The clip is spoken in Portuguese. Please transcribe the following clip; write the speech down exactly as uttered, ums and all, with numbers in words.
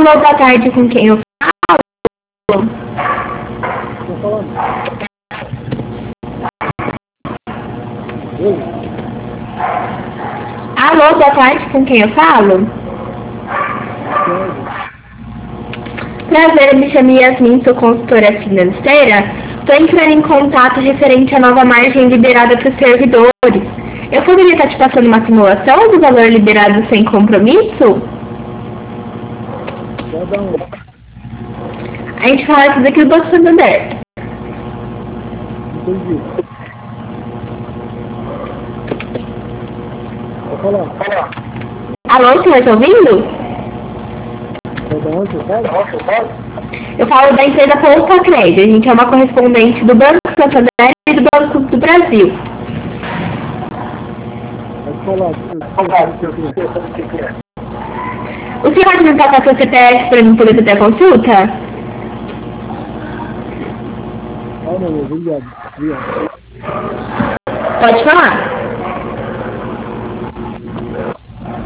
Alô, boa tarde, com quem eu falo? Tô falando. Oi? Alô, boa tarde, com quem eu falo? Sérgio. Prazer, eu me chamo Yasmin, sou consultora financeira. Estou entrando em contato referente à nova margem liberada para os servidores. Eu poderia estar te passando uma simulação do valor liberado sem compromisso? Quer dar um? A gente fala isso daqui do Banco Santander. Entendi. Tô falando. Alô, você está ouvindo? Quer dar onde você fala? Eu falo da empresa Poupa Crédito. A gente é uma correspondente do Banco Santander e do Banco do Brasil. Pode falar. O que você quer? O senhor pode me passar seu C P F para mim poder fazer a consulta? Ah, não, obrigado. Obrigado. Pode falar.